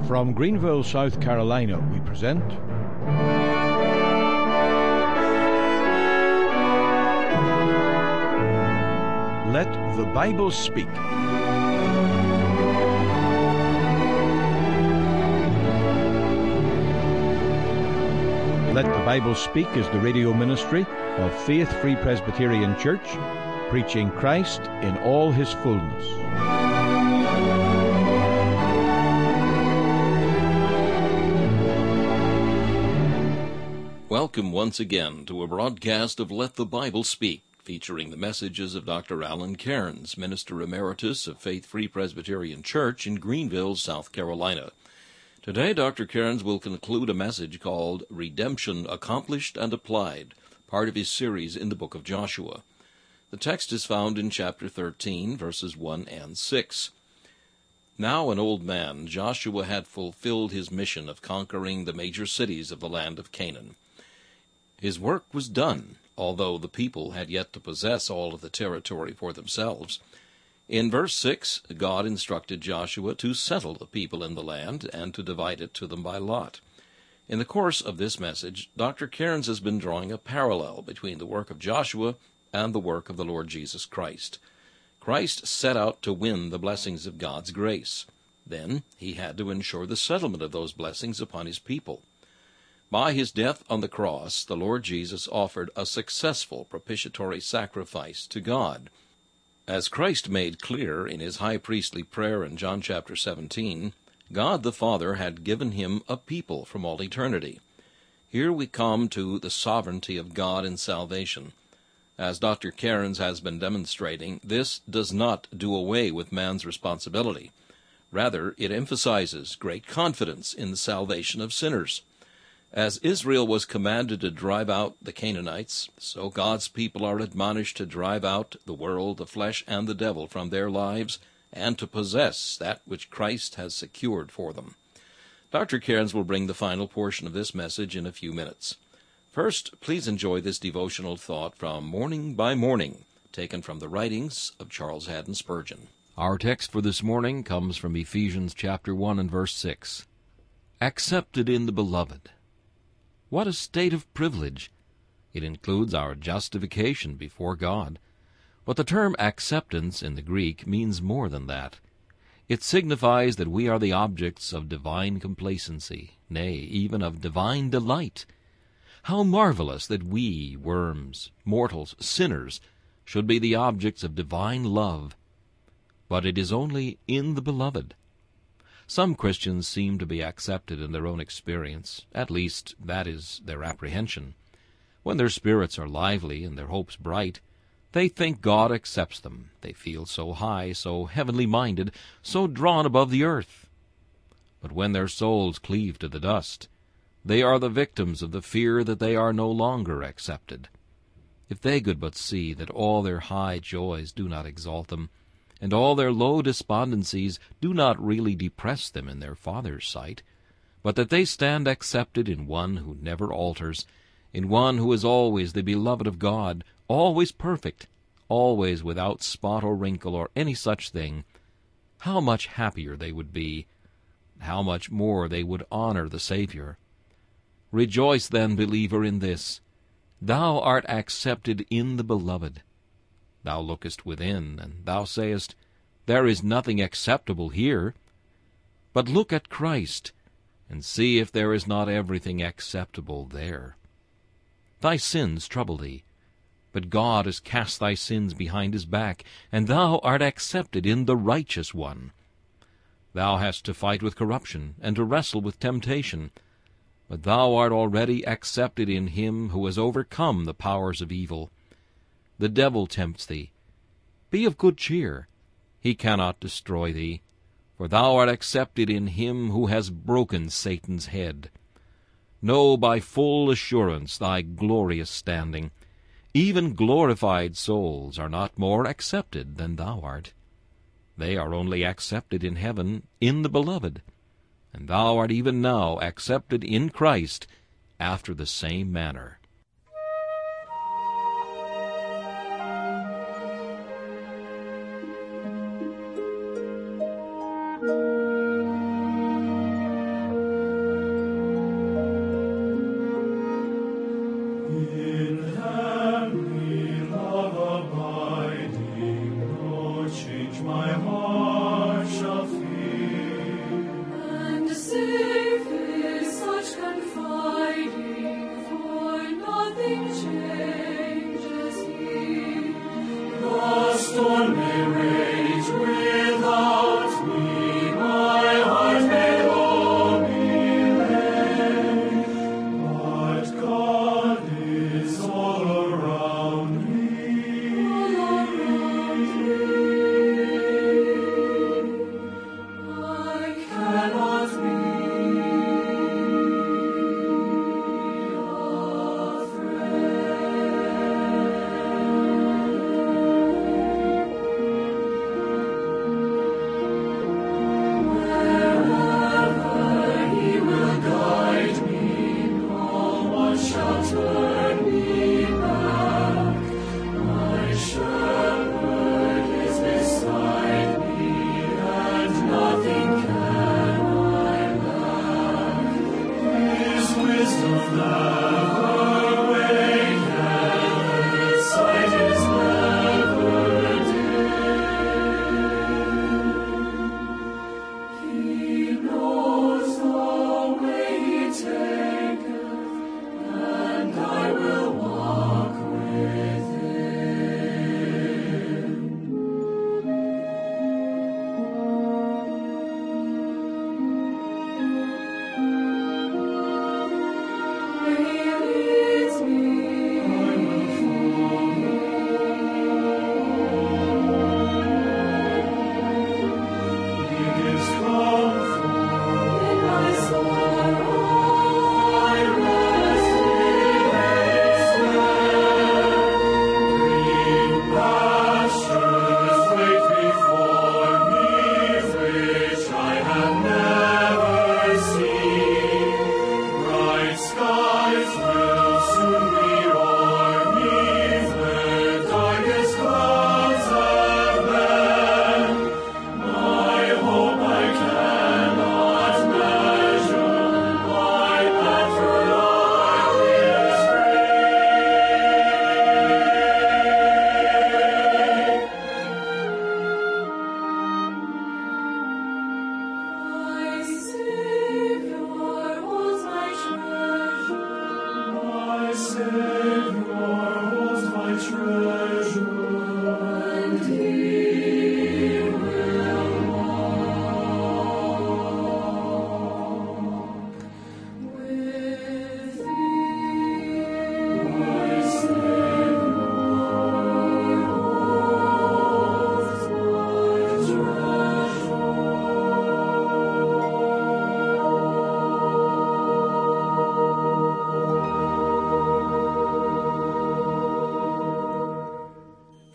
From Greenville, South Carolina, we present Let the Bible Speak. Let the Bible Speak is the radio ministry of Faith Free Presbyterian Church, preaching Christ in all his fullness. Welcome once again to a broadcast of Let the Bible Speak, featuring the messages of Dr. Alan Cairns, Minister Emeritus of Faith Free Presbyterian Church in Greenville, South Carolina. Today, Dr. Cairns will conclude a message called Redemption Accomplished and Applied, part of his series in the book of Joshua. The text is found in chapter 13, verses 1 and 6. Now an old man, Joshua had fulfilled his mission of conquering the major cities of the land of Canaan. His work was done, although the people had yet to possess all of the territory for themselves. In verse 6, God instructed Joshua to settle the people in the land and to divide it to them by lot. In the course of this message, Dr. Cairns has been drawing a parallel between the work of Joshua and the work of the Lord Jesus Christ. Christ set out to win the blessings of God's grace. Then he had to ensure the settlement of those blessings upon his people. By his death on the cross, the Lord Jesus offered a successful propitiatory sacrifice to God. As Christ made clear in his high priestly prayer in John chapter 17, God the Father had given him a people from all eternity. Here we come to the sovereignty of God in salvation. As Dr. Cairns has been demonstrating, this does not do away with man's responsibility. Rather, it emphasizes great confidence in the salvation of sinners. As Israel was commanded to drive out the Canaanites, so God's people are admonished to drive out the world, the flesh, and the devil from their lives, and to possess that which Christ has secured for them. Dr. Cairns will bring the final portion of this message in a few minutes. First, please enjoy this devotional thought from Morning by Morning, taken from the writings of Charles Haddon Spurgeon. Our text for this morning comes from Ephesians chapter 1 and verse 6. Accepted in the Beloved. What a state of privilege! It includes our justification before God. But the term acceptance in the Greek means more than that. It signifies that we are the objects of divine complacency, nay, even of divine delight. How marvelous that we, worms, mortals, sinners, should be the objects of divine love. But it is only in the Beloved. Some Christians seem to be accepted in their own experience. At least, that is their apprehension. When their spirits are lively and their hopes bright, they think God accepts them. They feel so high, so heavenly minded, so drawn above the earth. But when their souls cleave to the dust, they are the victims of the fear that they are no longer accepted. If they could but see that all their high joys do not exalt them, and all their low despondencies do not really depress them in their Father's sight, but that they stand accepted in one who never alters, in one who is always the beloved of God, always perfect, always without spot or wrinkle or any such thing, how much happier they would be, how much more they would honor the Savior. Rejoice then, believer, in this: thou art accepted in the Beloved. Thou lookest within, and thou sayest, there is nothing acceptable here. But look at Christ, and see if there is not everything acceptable there. Thy sins trouble thee, but God has cast thy sins behind his back, and thou art accepted in the Righteous One. Thou hast to fight with corruption, and to wrestle with temptation, but thou art already accepted in him who has overcome the powers of evil. The devil tempts thee. Be of good cheer. He cannot destroy thee, for thou art accepted in him who has broken Satan's head. Know by full assurance thy glorious standing. Even glorified souls are not more accepted than thou art. They are only accepted in heaven in the Beloved, and thou art even now accepted in Christ after the same manner.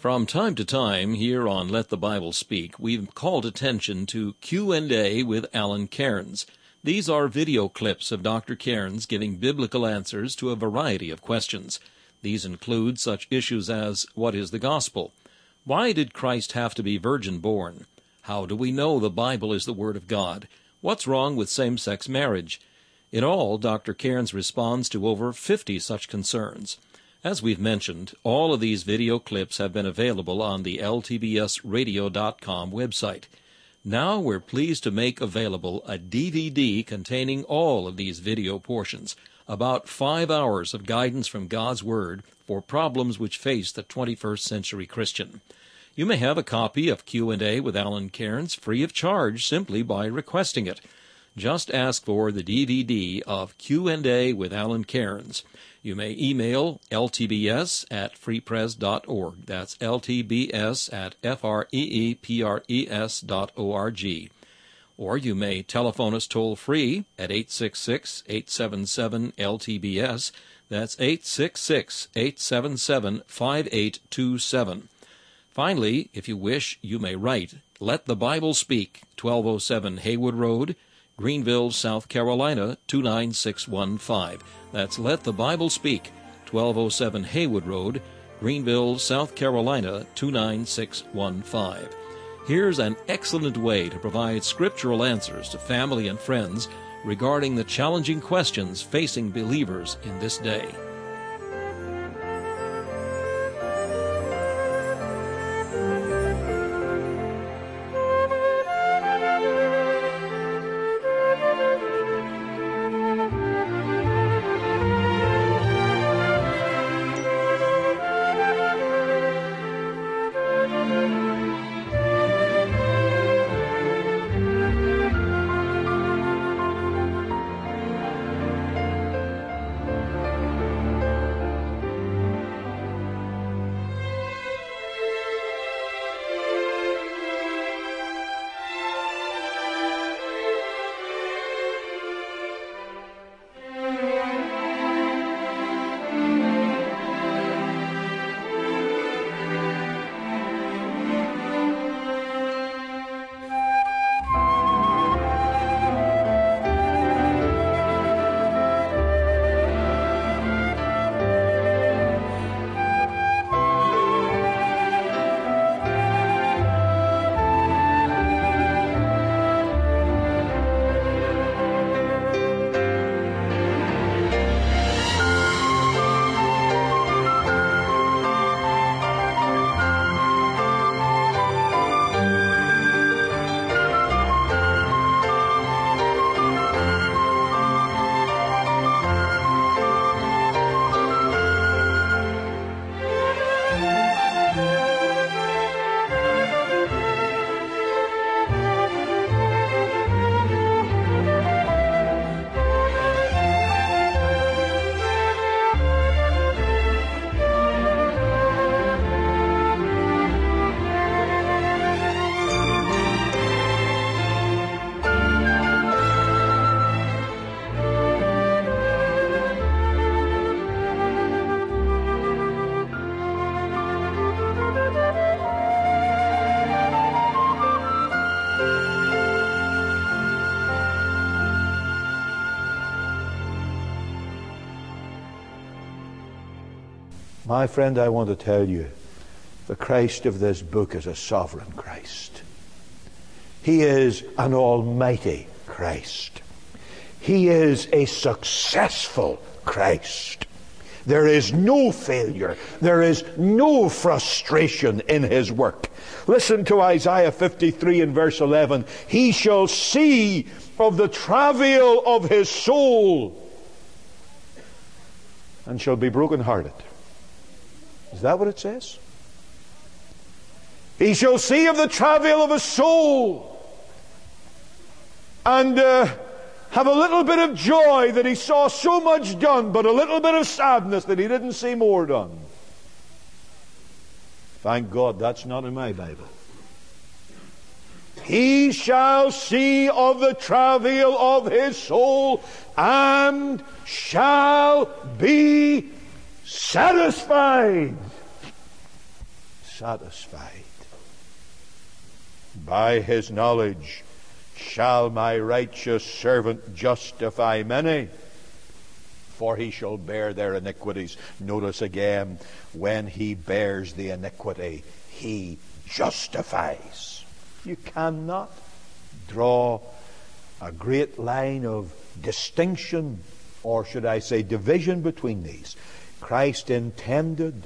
From time to time here on Let the Bible Speak, we've called attention to Q&A with Alan Cairns. These are video clips of Dr. Cairns giving biblical answers to a variety of questions. These include such issues as, what is the gospel? Why did Christ have to be virgin-born? How do we know the Bible is the Word of God? What's wrong with same-sex marriage? In all, Dr. Cairns responds to over 50 such concerns. As we've mentioned, all of these video clips have been available on the ltbsradio.com website. Now we're pleased to make available a DVD containing all of these video portions, about 5 hours of guidance from God's Word for problems which face the 21st century Christian. You may have a copy of Q&A with Alan Cairns free of charge simply by requesting it. Just ask for the DVD of Q&A with Alan Cairns. You may email ltbs@freepres.org. That's ltbs@freepres.org. Or you may telephone us toll-free at 866-877-LTBS. That's 866-877-5827. Finally, if you wish, you may write Let the Bible Speak, 1207 Haywood Road, Greenville, South Carolina, 29615. That's Let the Bible Speak, 1207 Haywood Road, Greenville, South Carolina, 29615. Here's an excellent way to provide scriptural answers to family and friends regarding the challenging questions facing believers in this day. My friend, I want to tell you, the Christ of this book is a sovereign Christ. He is an almighty Christ. He is a successful Christ. There is no failure. There is no frustration in his work. Listen to Isaiah 53 and verse 11. He shall see of the travail of his soul and shall be brokenhearted. Is that what it says? He shall see of the travail of his soul and have a little bit of joy that he saw so much done, but a little bit of sadness that he didn't see more done. Thank God that's not in my Bible. He shall see of the travail of his soul and shall be satisfied. satisfied. By his knowledge shall my righteous servant justify many, for he shall bear their iniquities. Notice again, when he bears the iniquity, he justifies. You cannot draw a great line of distinction, or should I say division, between these. Christ intended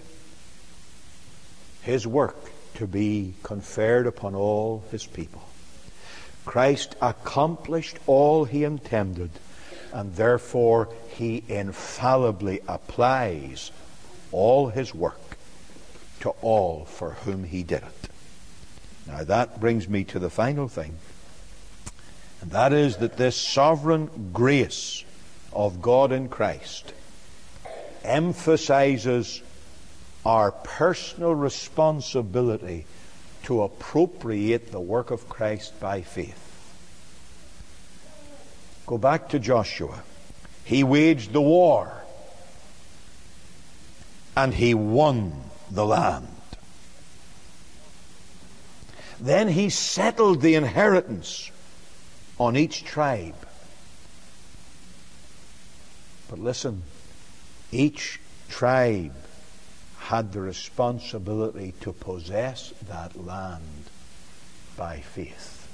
his work to be conferred upon all his people. Christ accomplished all he intended, and therefore he infallibly applies all his work to all for whom he did it. Now that brings me to the final thing, and that is that this sovereign grace of God in Christ emphasizes our personal responsibility to appropriate the work of Christ by faith. Go back to Joshua. He waged the war, and he won the land. Then he settled the inheritance on each tribe. But listen, each tribe had the responsibility to possess that land by faith.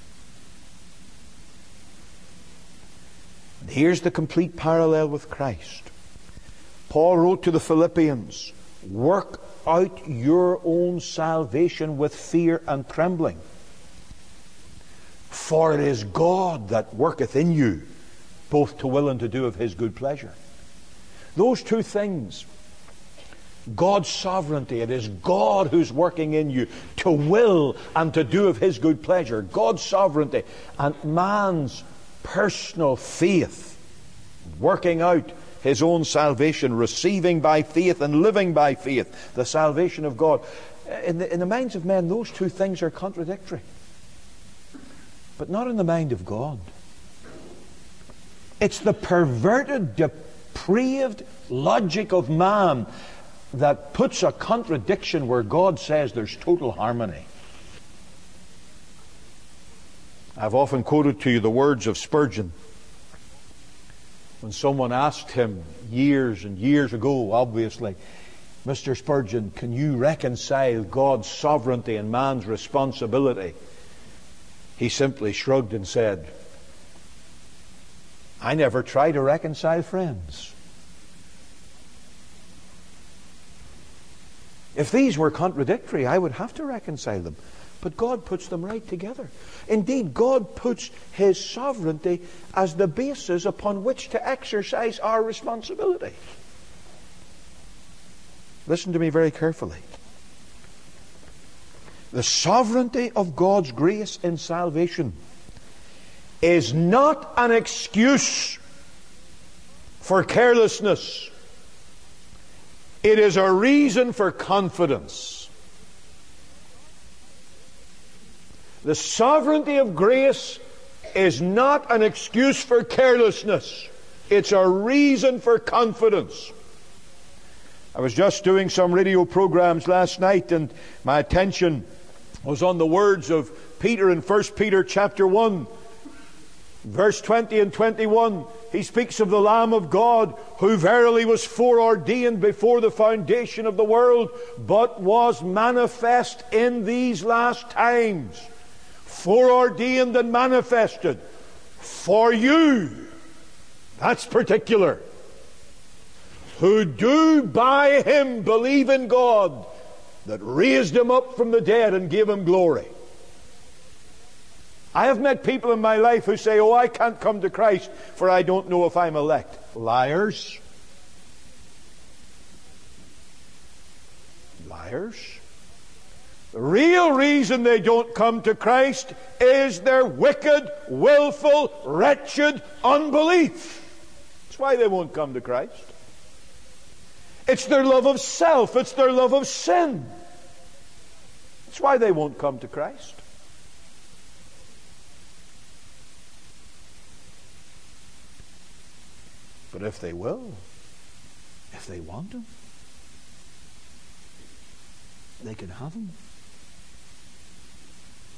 And here's the complete parallel with Christ. Paul wrote to the Philippians, work out your own salvation with fear and trembling. For it is God that worketh in you, both to will and to do of his good pleasure. Those two things, God's sovereignty, it is God who's working in you to will and to do of his good pleasure. God's sovereignty, and man's personal faith, working out his own salvation, receiving by faith and living by faith the salvation of God. In the minds of men, those two things are contradictory. But not in the mind of God. It's the perverted, depraved logic of man that puts a contradiction where God says there's total harmony. I've often quoted to you the words of Spurgeon. When someone asked him years and years ago, obviously, Mr. Spurgeon, can you reconcile God's sovereignty and man's responsibility? He simply shrugged and said, I never try to reconcile friends. If these were contradictory, I would have to reconcile them. But God puts them right together. Indeed, God puts his sovereignty as the basis upon which to exercise our responsibility. Listen to me very carefully. The sovereignty of God's grace in salvation is not an excuse for carelessness. It is a reason for confidence. The sovereignty of grace is not an excuse for carelessness. It's a reason for confidence. I was just doing some radio programs last night, and my attention was on the words of Peter in 1 Peter chapter 1, verse 20 and 21. He speaks of the Lamb of God, who verily was foreordained before the foundation of the world, but was manifest in these last times. Foreordained and manifested for you. That's particular. Who do by him believe in God, that raised him up from the dead and gave him glory. I have met people in my life who say, oh, I can't come to Christ for I don't know if I'm elect. Liars. Liars. The real reason they don't come to Christ is their wicked, willful, wretched unbelief. That's why they won't come to Christ. It's their love of self. It's their love of sin. That's why they won't come to Christ. But if they will, if they want him, they can have him.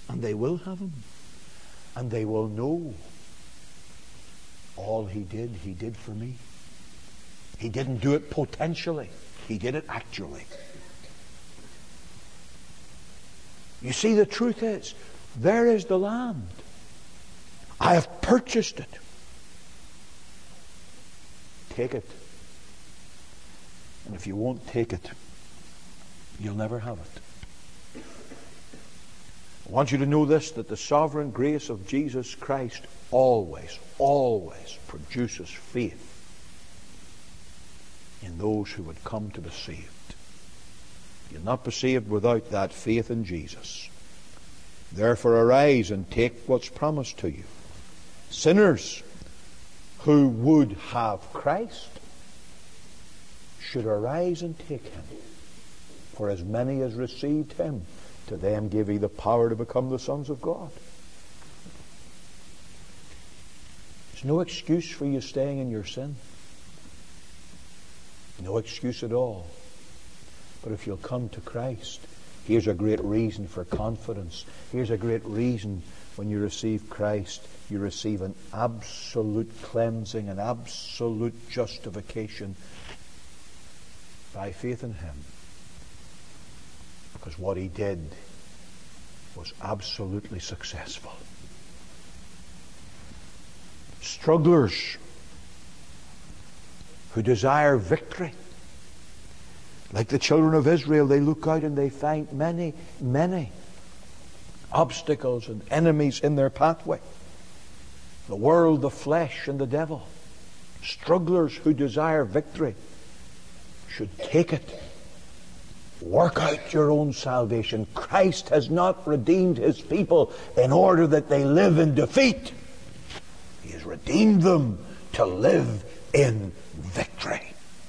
And they will have him. And they will know all he did for me. He didn't do it potentially. He did it actually. You see, the truth is, there is the land. I have purchased it. Take it. And if you won't take it, you'll never have it. I want you to know this, that the sovereign grace of Jesus Christ always produces faith in those who would come to be saved. You'll not be saved without that faith in Jesus. Therefore arise and take what's promised to you. Sinners who would have Christ should arise and take him. For as many as received him, to them gave he the power to become the sons of God. There's no excuse for you staying in your sin. No excuse at all. But if you'll come to Christ, here's a great reason for confidence. Here's a great reason when you receive Christ, you receive an absolute cleansing, an absolute justification by faith in him. Because what he did was absolutely successful. Strugglers who desire victory, like the children of Israel, they look out and they find many obstacles and enemies in their pathway. The world, the flesh, and the devil. Strugglers who desire victory should take it. Work out your own salvation. Christ has not redeemed his people in order that they live in defeat. He has redeemed them to live in victory.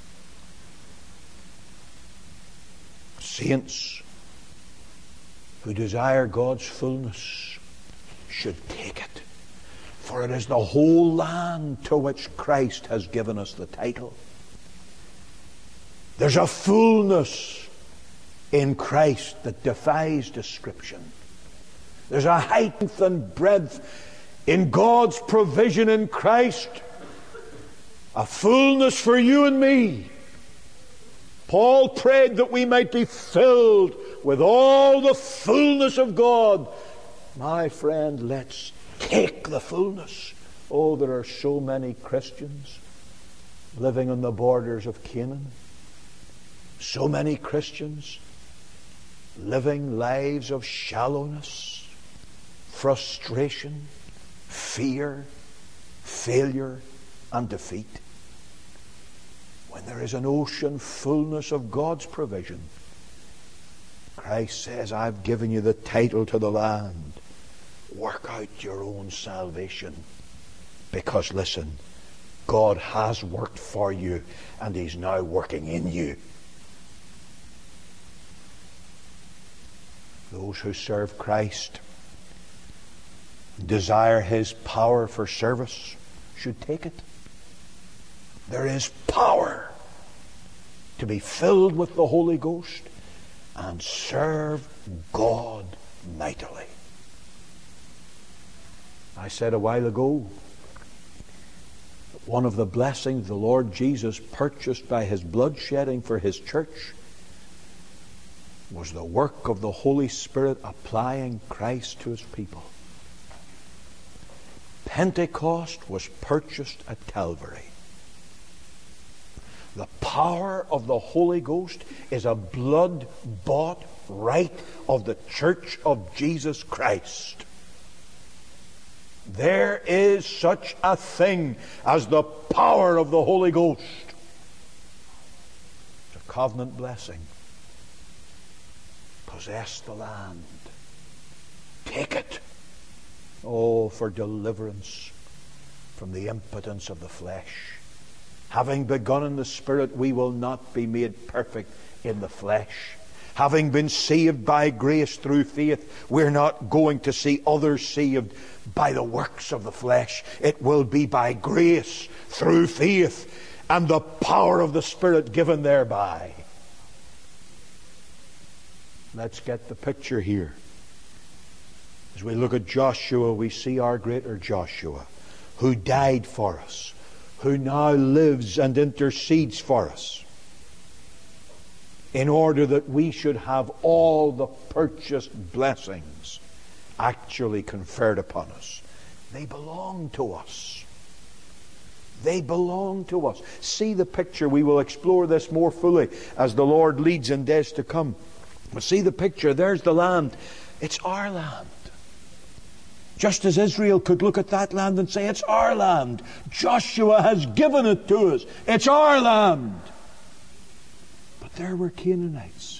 Saints who desire God's fullness should take it. For it is the whole land to which Christ has given us the title. There's a fullness in Christ that defies description. There's a height and breadth in God's provision in Christ. A fullness for you and me. Paul prayed that we might be filled with all the fullness of God. My friend, let's take the fullness. Oh, there are so many Christians living on the borders of Canaan. So many Christians living lives of shallowness, frustration, fear, failure, and defeat. When there is an ocean fullness of God's provision, Christ says, I've given you the title to the land. Work out your own salvation. Because listen, God has worked for you and he's now working in you. Those who serve Christ, desire his power for service, should take it. There is power to be filled with the Holy Ghost and serve God mightily. I said a while ago that one of the blessings the Lord Jesus purchased by his blood shedding for his church was the work of the Holy Spirit applying Christ to his people. Pentecost was purchased at Calvary. The power of the Holy Ghost is a blood-bought right of the Church of Jesus Christ. There is such a thing as the power of the Holy Ghost. It's a covenant blessing. Possess the land. Take it. Oh, for deliverance from the impotence of the flesh. Having begun in the Spirit, we will not be made perfect in the flesh. Having been saved by grace through faith, we're not going to see others saved by the works of the flesh. It will be by grace through faith and the power of the Spirit given thereby. Let's get the picture here. As we look at Joshua, we see our greater Joshua, who died for us, who now lives and intercedes for us, in order that we should have all the purchased blessings actually conferred upon us. They belong to us. They belong to us. See the picture. We will explore this more fully as the Lord leads in days to come. But see the picture. There's the land. It's our land. Just as Israel could look at that land and say, it's our land. Joshua has given it to us. It's our land. But there were Canaanites.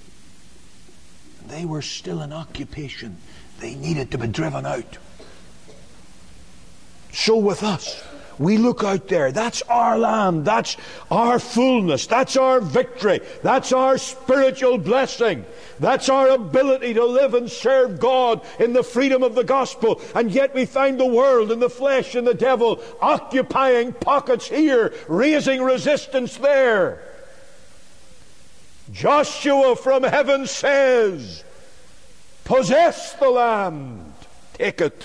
They were still in occupation. They needed to be driven out. So with us, we look out there. That's our land. That's our fullness. That's our victory. That's our spiritual blessing. That's our ability to live and serve God in the freedom of the gospel. And yet we find the world and the flesh and the devil occupying pockets here, raising resistance there. Joshua from heaven says, possess the land. Take it.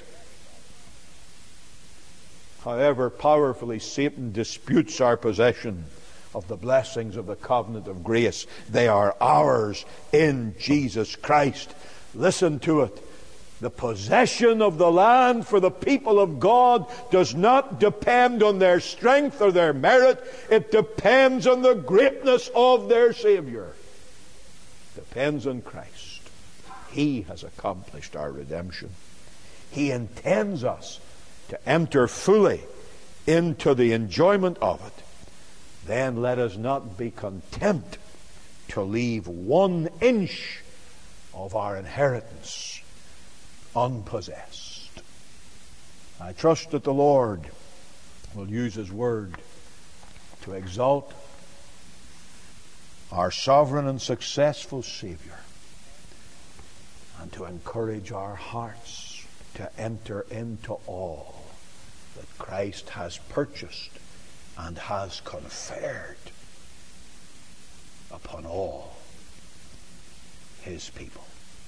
However powerfully Satan disputes our possession of the blessings of the covenant of grace, they are ours in Jesus Christ. Listen to it. The possession of the land for the people of God does not depend on their strength or their merit. It depends on the greatness of their Savior. It depends on Christ. He has accomplished our redemption. He intends us to enter fully into the enjoyment of it. Then let us not be content to leave 1 inch of our inheritance unpossessed. I trust that the Lord will use His word to exalt our sovereign and successful Savior, and to encourage our hearts to enter into all that Christ has purchased and has conferred upon all His people.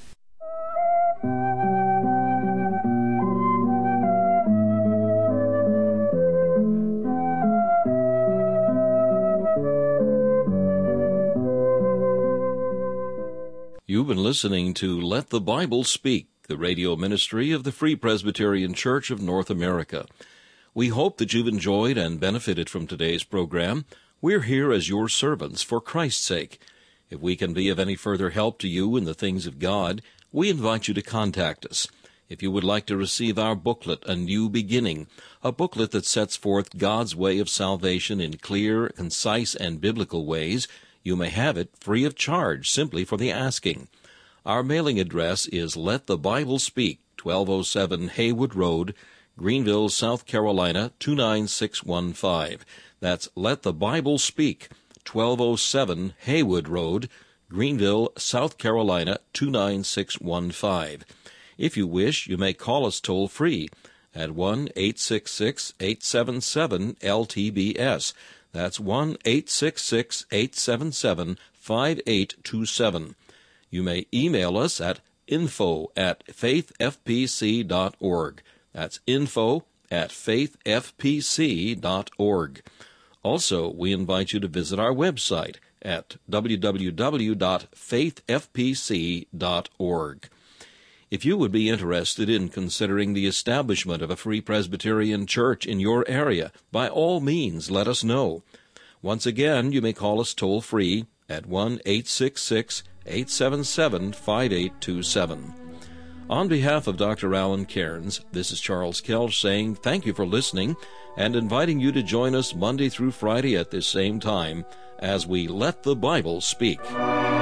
You've been listening to Let the Bible Speak, the radio ministry of the Free Presbyterian Church of North America. We hope that you've enjoyed and benefited from today's program. We're here as your servants for Christ's sake. If we can be of any further help to you in the things of God, we invite you to contact us. If you would like to receive our booklet, A New Beginning, a booklet that sets forth God's way of salvation in clear, concise, and biblical ways, you may have it free of charge simply for the asking. Our mailing address is Let the Bible Speak, 1207 Haywood Road, Greenville, South Carolina, 29615. That's Let the Bible Speak, 1207 Haywood Road, Greenville, South Carolina, 29615. If you wish, you may call us toll-free at 1-866-877-LTBS. That's 1-866-877-5827. You may email us at info@faithfpc.org. That's info@faithfpc.org. Also, we invite you to visit our website at www.faithfpc.org. If you would be interested in considering the establishment of a Free Presbyterian Church in your area, by all means let us know. Once again, you may call us toll-free at 1-866-877-5827. On behalf of Dr. Alan Cairns, this is Charles Kelch saying thank you for listening and inviting you to join us Monday through Friday at this same time as we Let the Bible Speak.